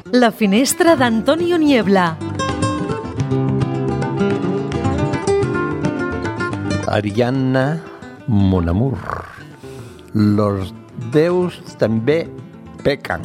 La finestra d'Antonio Niebla. Ariadna, mon amour, los déus també pequen.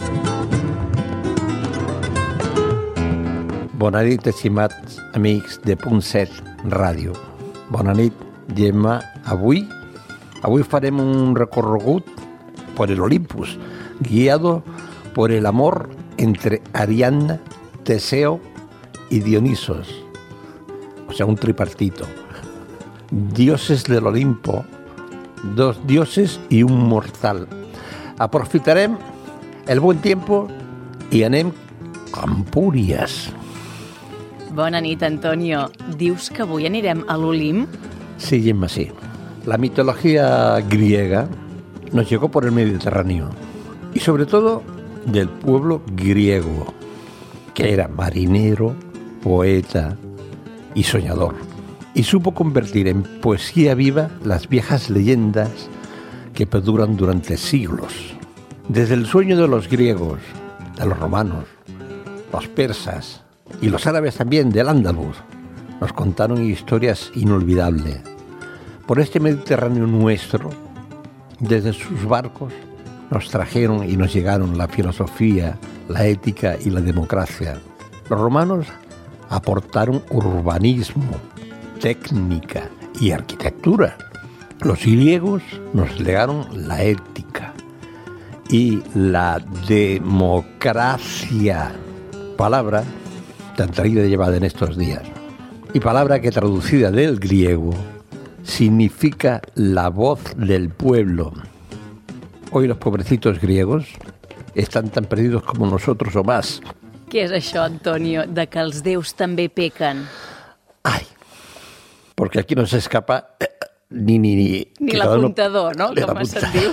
Bona nit, estimats amics de Punt 7 Ràdio. Bona nit, Gemma. Avui farem un recorregut por el Olympus, guiado por el amor entre Ariadna, Teseo y Dionisos. O sea, un tripartito. Dioses del Olimpo, dos dioses i un mortal. Aprofitarem el bon tiempo i anem a Empúries. Bona nit, Antonio. Dius que avui anirem a l'Olimp? Sí, Gemma, sí. La mitología griega nos llegó por el Mediterráneo y sobre todo del pueblo griego, que era marinero, poeta y soñador. Y supo convertir en poesía viva las viejas leyendas que perduran durante siglos. Desde el sueño de los griegos, de los romanos, los persas y los árabes también del Andaluz, nos contaron historias inolvidables. Por este Mediterráneo nuestro, desde sus barcos, nos trajeron y nos llegaron la filosofía, la ética y la democracia. Los romanos aportaron urbanismo, técnica y arquitectura. Los griegos nos legaron la ética y la democracia, palabra tan traída y llevada en estos días, y palabra que traducida del griego significa la voz del pueblo. Hoy los pobrecitos griegos están tan perdidos como nosotros o más. Què és això, Antonio, de que els déus també pequen? Ay, porque aquí no se escapa ni l'apuntador, no? Com se'n diu.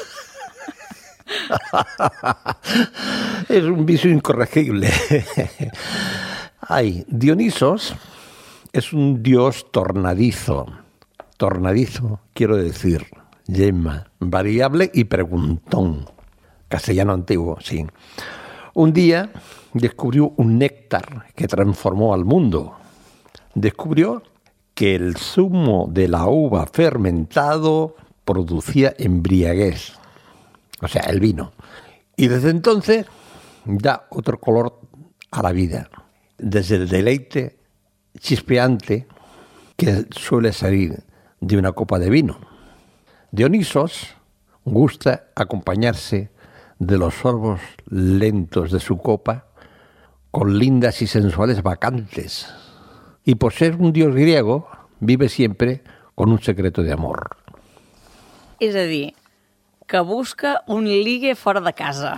Es un vicio incorregible. Ay, Dionisos es un dios tornadizo. Tornadizo, quiero decir, Gemma, variable y preguntón. Castellano antiguo, sí. Un día descubrió un néctar que transformó al mundo. Descubrió que el zumo de la uva fermentado producía embriaguez, o sea, el vino. Y desde entonces da otro color a la vida, desde el deleite chispeante que suele salir de una copa de vino. Dionisos gusta acompañarse de los sorbos lentos de su copa con lindas y sensuales bacantes. Y por ser un dios griego, vive siempre con un secreto de amor. És a dir, que busca un ligue fora de casa.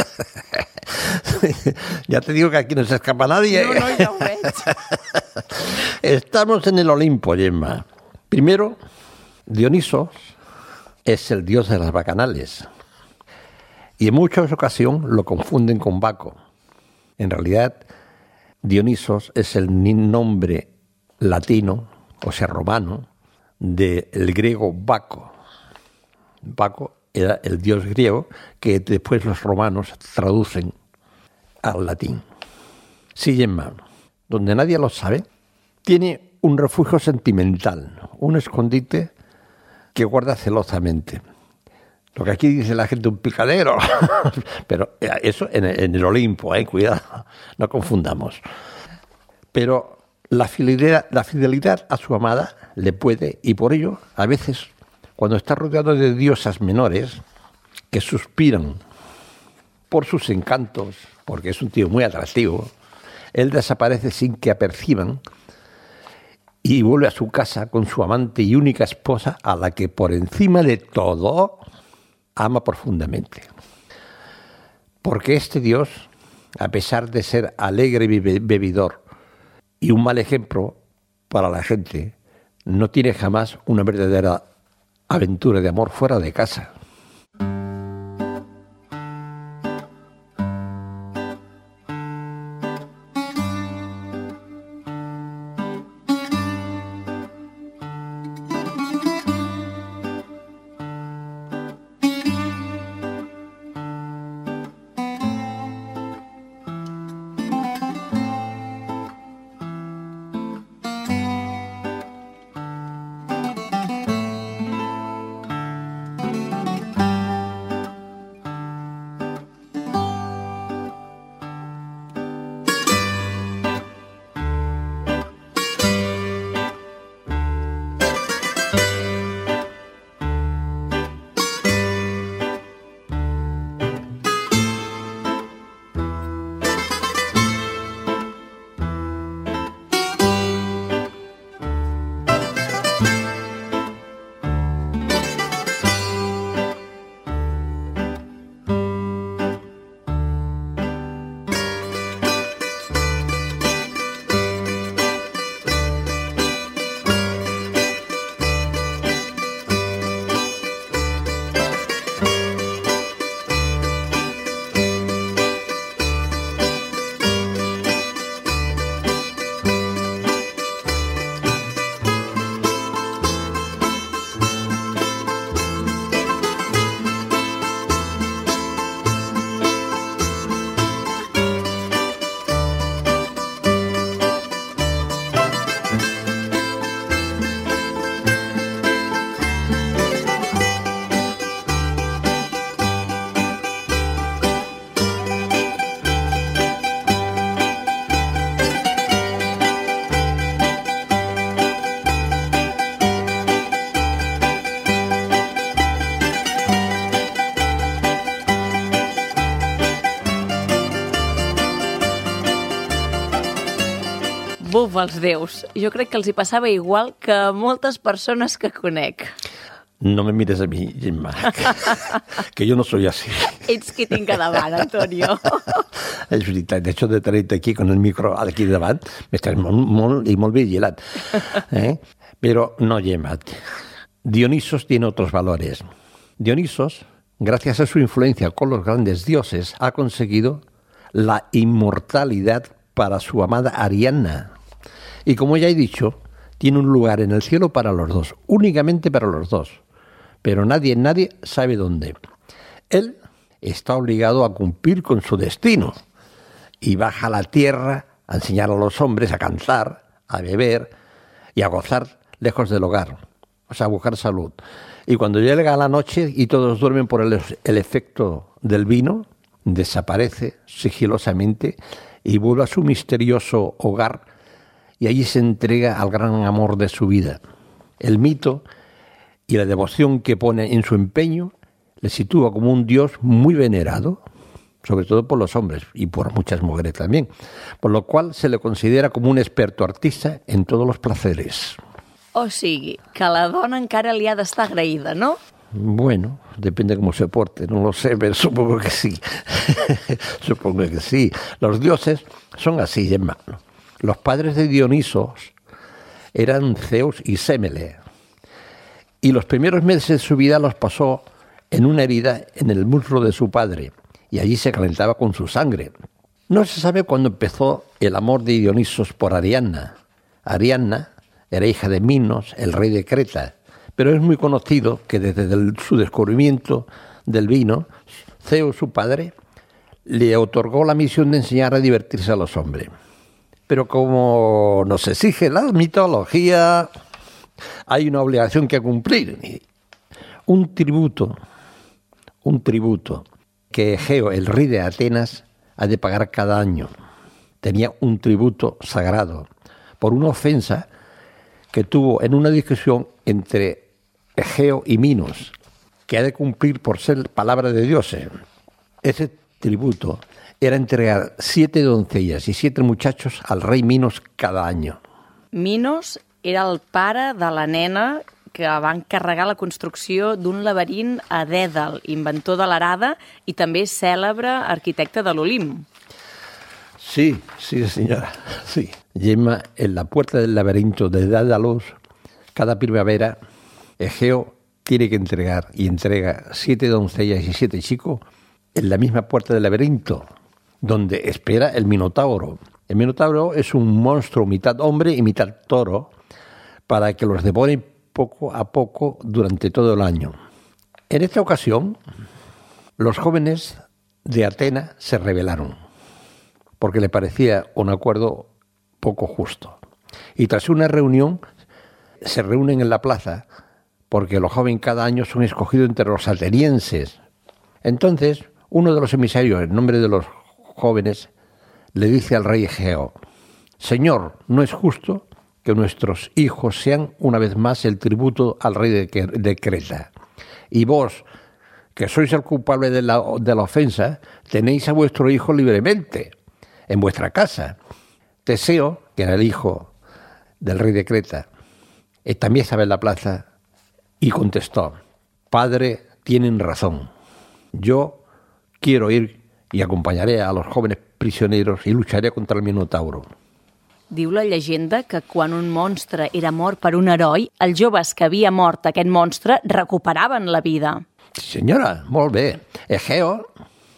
Ya te digo que aquí no se escapa nadie. No, ja ho veig. Estamos en el Olimpo, Gemma. Primero, Dionisos es el dios de las bacanales. Y en muchas ocasiones lo confunden con Baco. En realidad, Dionisos es el nombre latino, o sea, romano, del griego Baco. Baco era el dios griego que después los romanos traducen al latín. Sí, Gemma, donde nadie lo sabe, tiene un refugio sentimental, un escondite que guarda celosamente. Lo que aquí dice la gente, un picadero. Pero eso en el Olimpo, cuidado, no confundamos. Pero la fidelidad a su amada le puede, y por ello, a veces, cuando está rodeado de diosas menores que suspiran por sus encantos, porque es un tío muy atractivo, él desaparece sin que aperciban y vuelve a su casa con su amante y única esposa, a la que por encima de todo ama profundamente. Porque este dios, a pesar de ser alegre y bebidor y un mal ejemplo para la gente, no tiene jamás una verdadera aventura de amor fuera de casa. pels déus. Jo crec que els hi passava igual que a moltes persones que conec. No me mires a mi, Gemma, que yo no soy así. Ets qui tinc a davant, Antonio. És veritat, de hecho de tenerte aquí con el micro aquí davant, m'estàs molt vigilant. Pero no, Gemma. Dionisos tiene otros valores. Dionisos, gracias a su influencia con los grandes dioses, ha conseguido la inmortalidad para su amada Ariadna. Y como ya he dicho, tiene un lugar en el cielo para los dos, únicamente para los dos. Pero nadie sabe dónde. Él está obligado a cumplir con su destino y baja a la tierra a enseñar a los hombres a cantar, a beber y a gozar lejos del hogar, o sea, a buscar salud. Y cuando llega la noche y todos duermen por el efecto del vino, desaparece sigilosamente y vuelve a su misterioso hogar y allí se entrega al gran amor de su vida. El mito y la devoción que pone en su empeño le sitúa como un dios muy venerado, sobre todo por los hombres y por muchas mujeres también, por lo cual se le considera como un experto artista en todos los placeres. O sigui, que la dona encara li ha d'estar agraïda, no? Bueno, depende cómo se porte, no lo sé, pero supongo que sí. Supongo que sí. Los dioses son así, Gemma. Los padres de Dionisos eran Zeus y Sémele. Y los primeros meses de su vida los pasó en una herida en el muslo de su padre, y allí se calentaba con su sangre. No se sabe cuándo empezó el amor de Dionisos por Ariadna. Ariadna era hija de Minos, el rey de Creta, pero es muy conocido que desde su descubrimiento del vino, Zeus, su padre, le otorgó la misión de enseñar a divertirse a los hombres. Pero como nos exige la mitología, hay una obligación que cumplir. Un tributo que Egeo, el rey de Atenas, ha de pagar cada año. Tenía un tributo sagrado por una ofensa que tuvo en una discusión entre Egeo y Minos, que ha de cumplir por ser palabra de dioses. Ese tributo era entregar 7 doncellas y 7 muchachos al rei Minos cada año. Minos era el pare de la nena que va encarregar la construcció d'un laberint a Dèdal, inventor de l'arada i també cèlebre arquitecte de l'Olimp. Sí, señora, sí. Gemma, en la puerta del laberinto de Dédalos, cada primavera, Egeo tiene que entregar y entrega 7 doncellas y 7 chicos en la misma puerta del laberinto, donde espera el Minotauro. El Minotauro es un monstruo mitad hombre y mitad toro para que los devore poco a poco durante todo el año. En esta ocasión, los jóvenes de Atenas se rebelaron porque le parecía un acuerdo poco justo. Y tras una reunión, se reúnen en la plaza porque los jóvenes cada año son escogidos entre los atenienses. Entonces, uno de los emisarios, en nombre de los jóvenes, le dice al rey Egeo: «Señor, no es justo que nuestros hijos sean una vez más el tributo al rey de Creta. Y vos, que sois el culpable de la ofensa, tenéis a vuestro hijo libremente en vuestra casa». Teseo, que era el hijo del rey de Creta, también estaba en la plaza y contestó: «Padre, tienen razón. Yo quiero ir y acompanyaré a los jóvenes prisioneros y lucharé contra el Minotauro». Diu la llegenda que quan un monstre era mort per un heroi, els joves que havia mort aquest monstre recuperaven la vida. Sí, señora, molt bé. Egeo,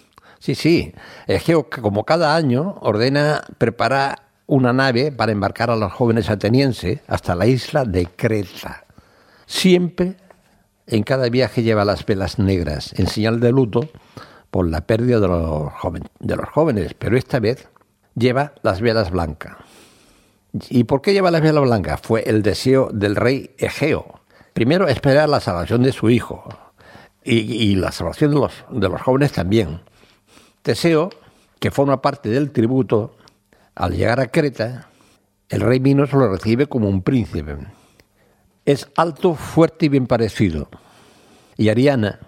Egeo, que como cada año ordena preparar una nave para embarcar a los jóvenes atenienses hasta la isla de Creta. Siempre, en cada viaje, lleva las velas negras, en señal de luto por la pérdida de los jóvenes, pero esta vez lleva las velas blancas. ¿Y por qué lleva las velas blancas? Fue el deseo del rey Egeo. Primero, esperar la salvación de su hijo y la salvación de los jóvenes también. Teseo, que forma parte del tributo, al llegar a Creta, el rey Minos lo recibe como un príncipe. Es alto, fuerte y bien parecido. Y Ariadna,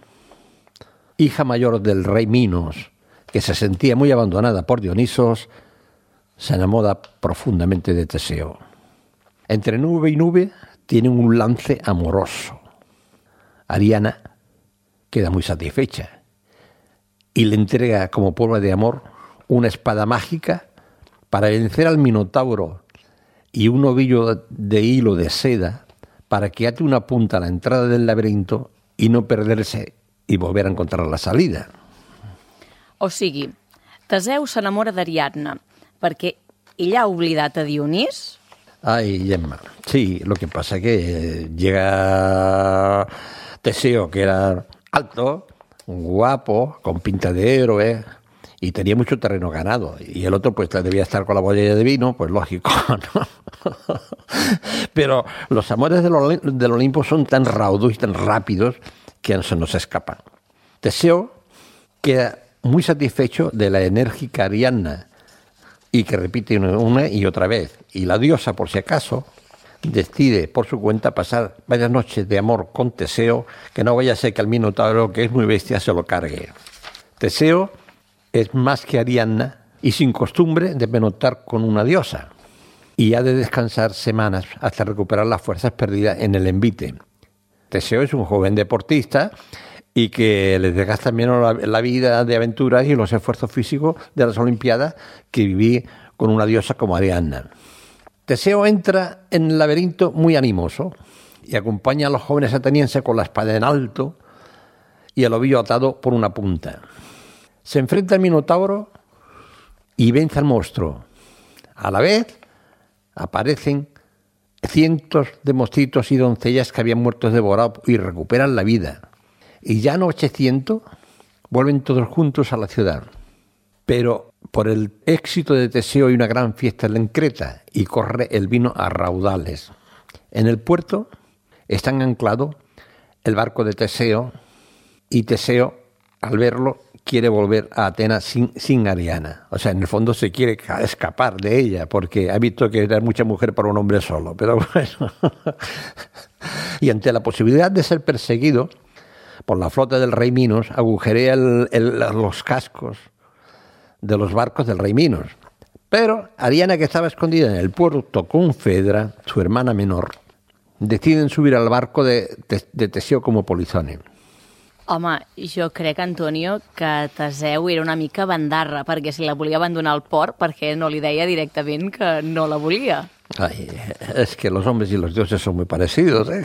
hija mayor del rey Minos, que se sentía muy abandonada por Dionisos, se enamora profundamente de Teseo. Entre nube y nube tienen un lance amoroso. Ariana queda muy satisfecha y le entrega como prueba de amor una espada mágica para vencer al Minotauro y un ovillo de hilo de seda para que ate una punta a la entrada del laberinto y no perderse y volver a encontrar la salida. O sigui, Teseu s'enamora d'Ariadna perquè ella ha oblidat a Dionís? Ay, Gemma, sí, lo que pasa es que llega Teseo, que era alto, guapo, con pinta de héroe, y tenía mucho terreno ganado. Y el otro pues debía estar con la botella de vino, pues lógico, ¿no? Pero los amores del Olimpo son tan raudos y tan rápidos que se nos escapan. Teseo queda muy satisfecho de la enérgica Ariadna y que repite una y otra vez. Y la diosa, por si acaso, decide por su cuenta pasar varias noches de amor con Teseo, que no vaya a ser que al Minotauro, que es muy bestia, se lo cargue. Teseo es más que Ariadna y sin costumbre de pernoctar con una diosa, y ha de descansar semanas hasta recuperar las fuerzas perdidas en el envite. Teseo es un joven deportista y que les desgasta menos la vida de aventuras y los esfuerzos físicos de las Olimpiadas que vivir con una diosa como Ariadna. Teseo entra en el laberinto muy animoso y acompaña a los jóvenes atenienses con la espada en alto y el ovillo atado por una punta. Se enfrenta al Minotauro y vence al monstruo. A la vez aparecen cientos de monstruitos y doncellas que habían muerto devorados y recuperan la vida. Y ya anocheciendo, vuelven todos juntos a la ciudad. Pero por el éxito de Teseo hay una gran fiesta en Creta y corre el vino a raudales. En el puerto están anclados el barco de Teseo y Teseo, al verlo, quiere volver a Atenas sin Ariadna. O sea, en el fondo se quiere escapar de ella porque ha visto que era mucha mujer para un hombre solo. Pero bueno. Y ante la posibilidad de ser perseguido por la flota del rey Minos, agujerea los cascos de los barcos del rey Minos. Pero Ariadna, que estaba escondida en el puerto con Fedra, su hermana menor, deciden subir al barco de Teseo como polizone. Home, jo crec, Antonio, que Teseu era una mica bandarra, perquè si la volia abandonar al port, perquè no li deia directament que no la volia. Ay, es que los hombres y los dioses son muy parecidos, ¿eh?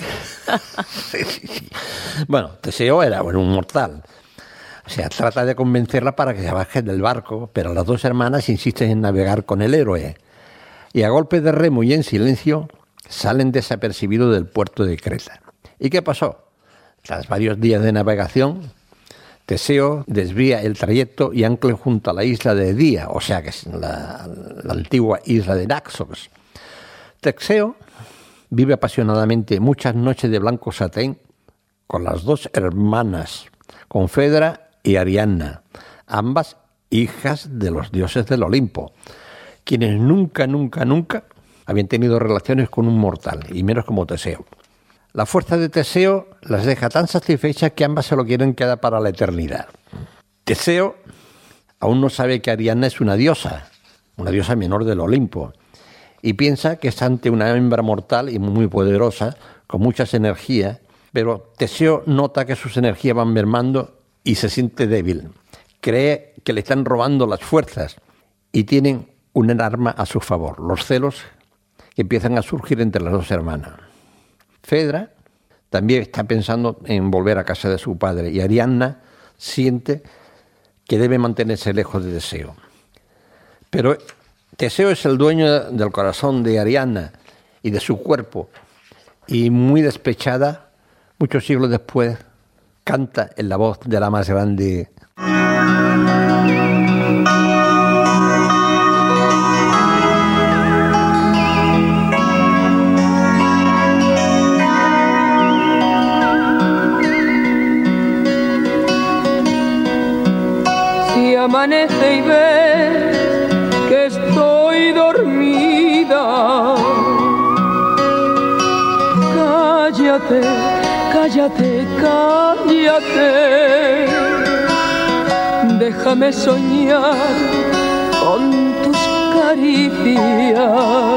Sí. Bueno, Teseo era un mortal. O sea, trata de convencerla para que se baje del barco, pero las dos hermanas insisten en navegar con el héroe. Y a golpe de remo y en silencio salen desapercibidos del puerto de Creta. ¿Y qué pasó? Tras varios días de navegación, Teseo desvía el trayecto y ancla junto a la isla de Edía, o sea que es la antigua isla de Naxos. Teseo vive apasionadamente muchas noches de blanco satén con las dos hermanas, con Fedra y Ariadna, ambas hijas de los dioses del Olimpo, quienes nunca habían tenido relaciones con un mortal, y menos como Teseo. La fuerza de Teseo las deja tan satisfechas que ambas se lo quieren quedar para la eternidad. Teseo aún no sabe que Ariadna es una diosa menor del Olimpo, y piensa que está ante una hembra mortal y muy poderosa, con muchas energías, pero Teseo nota que sus energías van mermando y se siente débil. Cree que le están robando las fuerzas y tienen un arma a su favor, los celos que empiezan a surgir entre las dos hermanas. Fedra también está pensando en volver a casa de su padre y Ariadna siente que debe mantenerse lejos de Teseo. Pero Teseo es el dueño del corazón de Ariadna y de su cuerpo, y muy despechada, muchos siglos después, canta en la voz de la más grande. Si amanece y ves que estoy dormida, cállate, cállate, cállate, déjame soñar con tus caricias.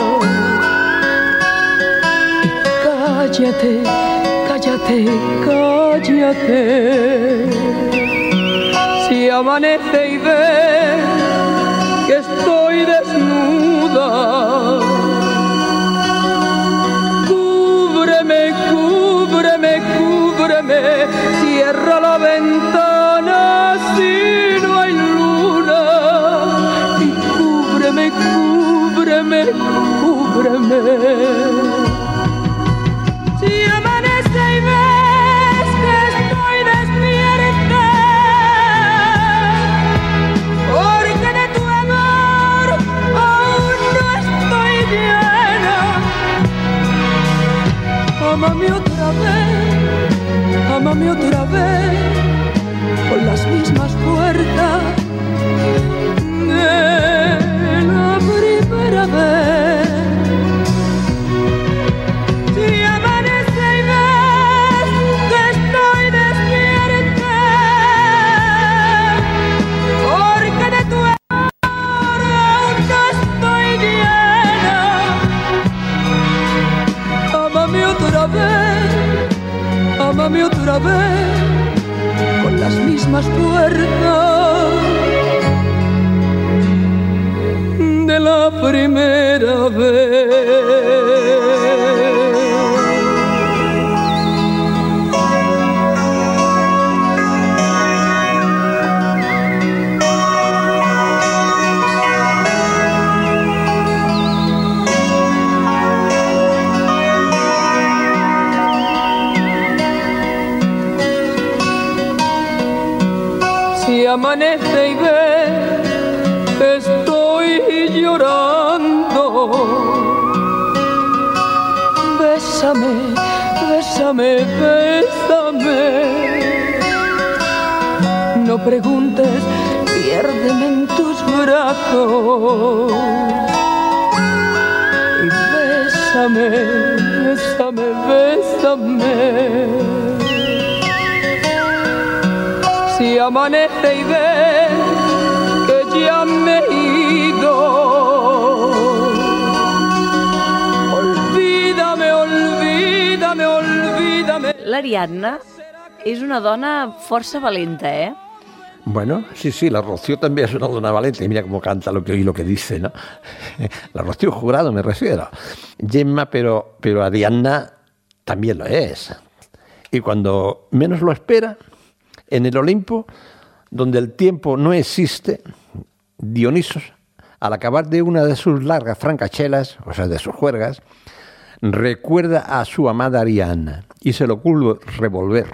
Y cállate, cállate, cállate. Si amanece y ve que estoy desnuda, cúbreme, cúbreme, cúbreme, cierra la ventana si no hay luna, y cúbreme, cúbreme, cúbreme. Si amanece y ves que estoy despierta, porque de tu amor aún no estoy llena, ámame otra vez, con las mismas fuerzas de la primera vez. Si amanece y ves que estoy despierta, porque de tu amor aún no estoy llena, ámame otra vez, con las mismas fuerzas de la primera vez. Si amanece y ve que estoy llorando, bésame, bésame, bésame. No preguntes, piérdeme en tus brazos. Y bésame, bésame, bésame. Si amanece y ve que ya me he ido, olvídame, olvídame, olvídame. L'Ariadna és una dona força valenta, ¿eh? Bueno, sí, la Rocío también es una dona valente. Y mira cómo canta lo que dice, ¿no? La Rocío Jurado me refiero. Gemma, pero Ariadna también lo es. Y cuando menos lo espera, en el Olimpo, donde el tiempo no existe, Dioniso, al acabar de una de sus largas francachelas, o sea, de sus juergas, recuerda a su amada Ariadna y se le ocurre revolver.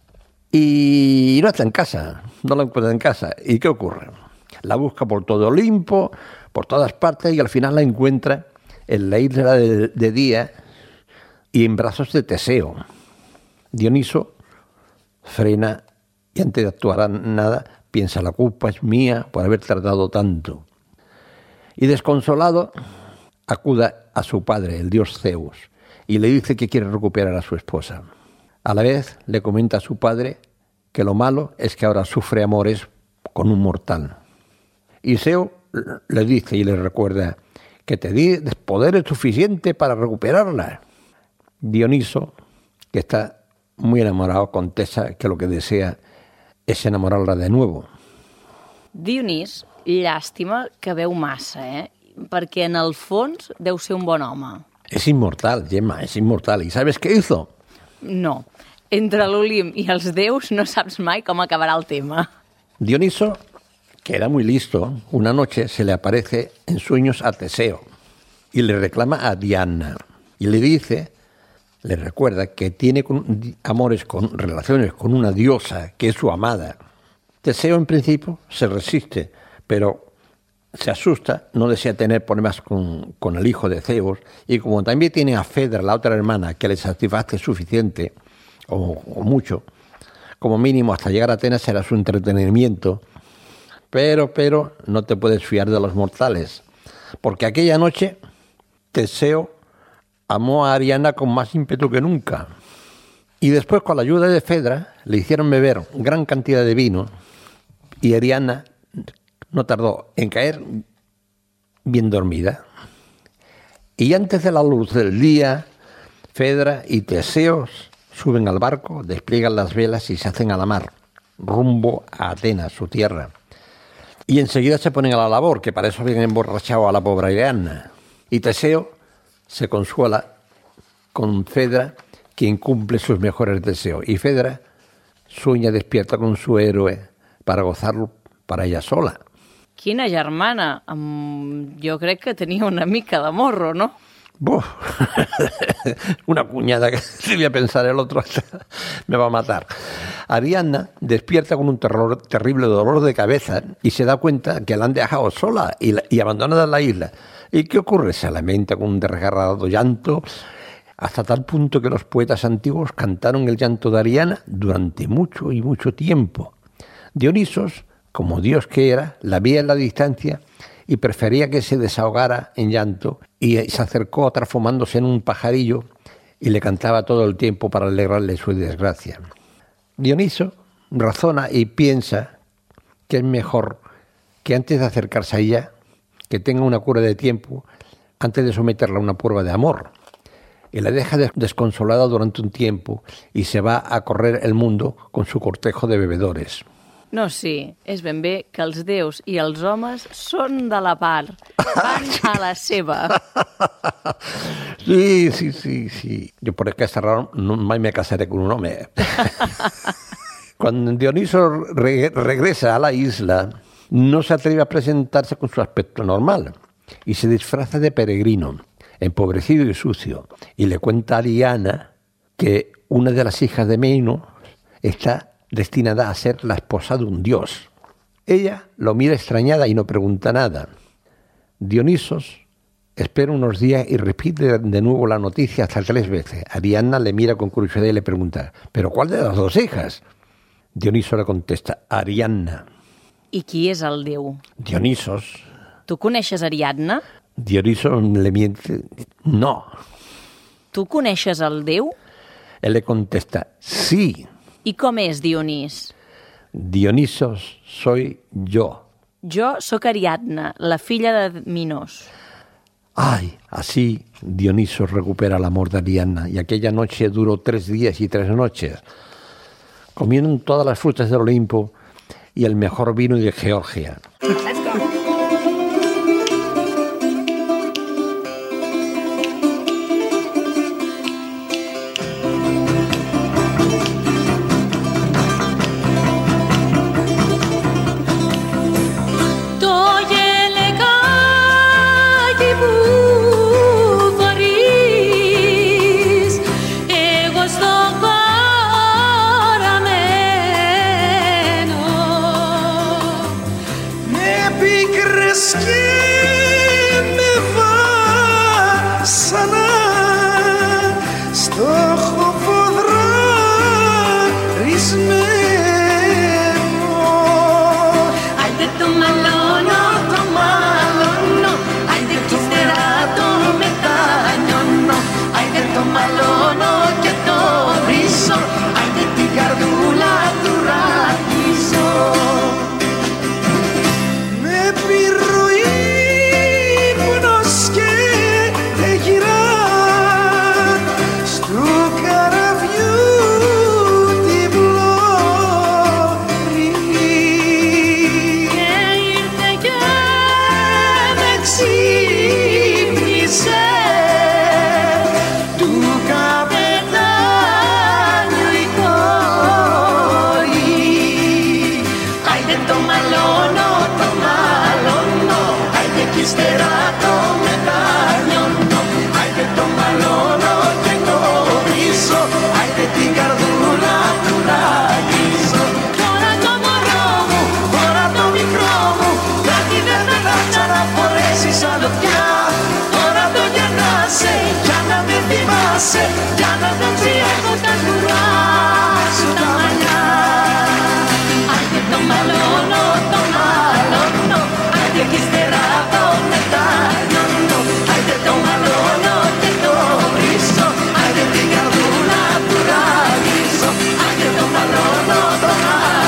Y no está en casa, no la encuentra en casa. ¿Y qué ocurre? La busca por todo Olimpo, por todas partes, y al final la encuentra en la isla de Día y en brazos de Teseo. Dioniso frena y antes de actuar nada, piensa, la culpa es mía por haber tardado tanto. Y desconsolado, acude a su padre, el dios Zeus, y le dice que quiere recuperar a su esposa. A la vez le comenta a su padre que lo malo es que ahora sufre amores con un mortal. Y Zeus le dice y le recuerda que te di poderes suficientes para recuperarla. Dioniso, que está muy enamorado, contesta que lo que desea és enamorarla de nuevo. Dionís, llàstima que veu massa, perquè en el fons deu ser un bon home. Es inmortal, Gemma, es inmortal. ¿Y sabes qué hizo? No. Entre l'Olimp i els déus no saps mai com acabarà el tema. Dioniso, que era muy listo, una noche se le aparece en sueños a Teseo y le reclama a Diana y le dice, le recuerda que tiene relaciones con una diosa que es su amada. Teseo en principio se resiste, pero se asusta, no desea tener problemas con el hijo de Zeus, y como también tiene a Fedra, la otra hermana, que le satisface suficiente, o mucho, como mínimo hasta llegar a Atenas será su entretenimiento, pero no te puedes fiar de los mortales, porque aquella noche Teseo amó a Ariadna con más ímpetu que nunca. Y después, con la ayuda de Fedra, le hicieron beber gran cantidad de vino y Ariadna no tardó en caer bien dormida. Y antes de la luz del día, Fedra y Teseo suben al barco, despliegan las velas y se hacen a la mar, rumbo a Atenas, su tierra. Y enseguida se ponen a la labor, que para eso habían emborrachado a la pobre Ariadna. Y Teseo se consuela con Fedra, quien cumple sus mejores deseos. Y Fedra sueña despierta con su héroe para gozarlo para ella sola. Quina germana! Jo crec que tenia una mica de morro, no? ¡Buf! Una cuñada que debía pensar el otro me va a matar. Ariadna despierta con un terrible dolor de cabeza y se da cuenta que la han dejado sola y abandonada en la isla. ¿Y qué ocurre? Se lamenta con un desgarrado llanto, hasta tal punto que los poetas antiguos cantaron el llanto de Ariadna durante mucho y mucho tiempo. Dionisos, como Dios que era, la veía en la distancia y prefería que se desahogara en llanto, y se acercó transformándose en un pajarillo y le cantaba todo el tiempo para alegrarle su desgracia. Dioniso razona y piensa que es mejor que antes de acercarse a ella, que tenga una cura de tiempo antes de someterla a una prueba de amor. Y la deja desconsolada durante un tiempo y se va a correr el mundo con su cortejo de bebedores. No, sí, és ben bé que els déus i els homes són de la part, van a la seva. Sí. Yo por esta razón no me casaré con un hombre. Cuando Dioniso regresa a la isla, no se atreve a presentarse con su aspecto normal y se disfraza de peregrino, empobrecido y sucio, y le cuenta a Ariadna que una de las hijas de Minos está destinada a ser la esposa de un dios. Ella lo mira extrañada y no pregunta nada. Dionisos espera unos días y repite de nuevo la noticia hasta 3 veces. Ariadna le mira con curiosidad y le pregunta: ¿pero cuál de las 2 hijas? Dioniso le contesta: Ariadna. I qui és el déu? Dionisos. Tu coneixes Ariadna? Dioniso le miente: no. Tu coneixes el déu? Él le contesta: sí. I com és Dionís? Dionisos soy yo. Jo sóc Ariadna, la filla de Minos. Ay, así Dioniso recupera el amor de Ariadna, y aquella noche duró 3 días y 3 noches. Comieron todas las frutas del Olimpo y el mejor vino de Georgia.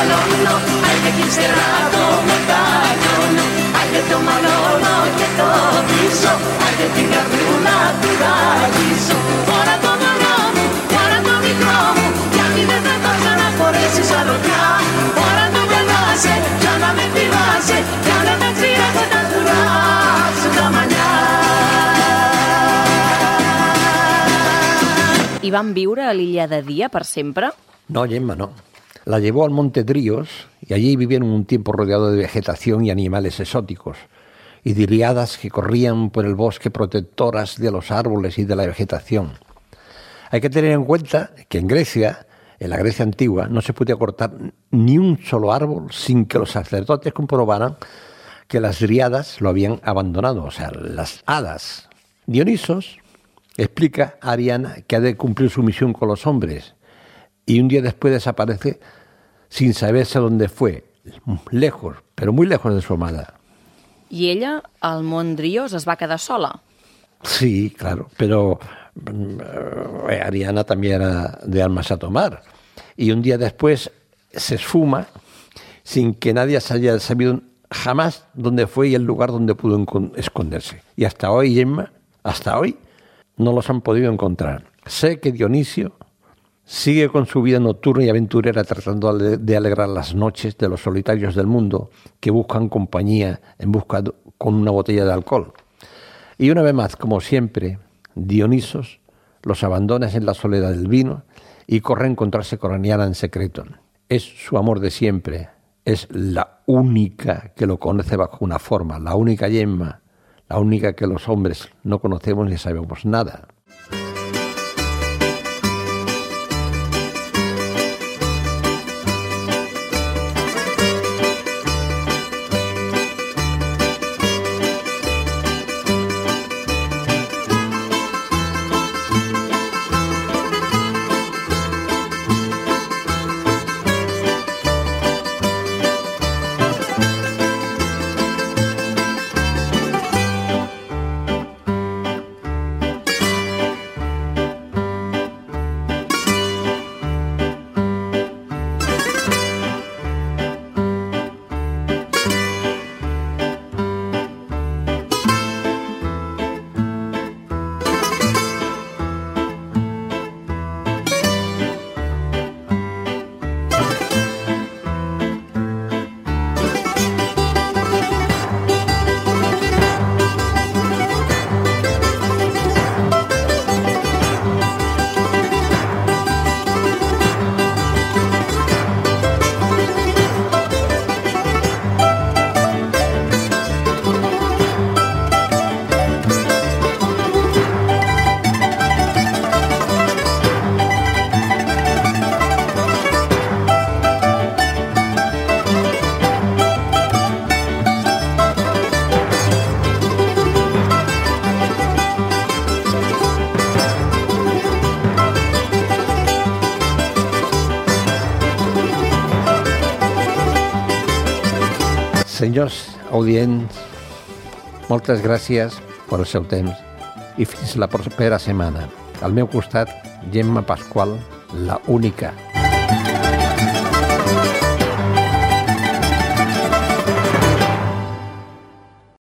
Cerrado, me caño, hay que tomarlo, no, que todo. I van viure a l'illa de Dia per sempre? No, Gemma, no. La llevó al monte Dríos y allí vivieron un tiempo rodeado de vegetación y animales exóticos y de riadas que corrían por el bosque protectoras de los árboles y de la vegetación. Hay que tener en cuenta que en Grecia, en la Grecia antigua, no se podía cortar ni un solo árbol sin que los sacerdotes comprobaran que las dríadas lo habían abandonado, o sea, las hadas. Dionisos explica a Ariana que ha de cumplir su misión con los hombres y un día después desaparece sin saberse dónde fue, lejos, però muy lejos de su amada. I ella, al món Dríos, es va quedar sola? Sí, claro, pero Ariana también era de almas a tomar. Y un día después se esfuma sin que nadie se haya sabido jamás dónde fue y el lugar donde pudo esconderse. Y hasta hoy, Gemma, hasta hoy, no los han podido encontrar. Sé que Dionisio sigue con su vida nocturna y aventurera tratando de alegrar las noches de los solitarios del mundo que buscan compañía en busca con una botella de alcohol. Y una vez más, como siempre, Dionisos los abandona en la soledad del vino y corre a encontrarse con Ariana en secreto. Es su amor de siempre, es la única que lo conoce bajo una forma, la única Gemma, la única que los hombres no conocemos ni sabemos nada. Senyors audients, moltes gràcies per el seu temps i fins la propera setmana. Al meu costat, Gemma Pasqual, la única.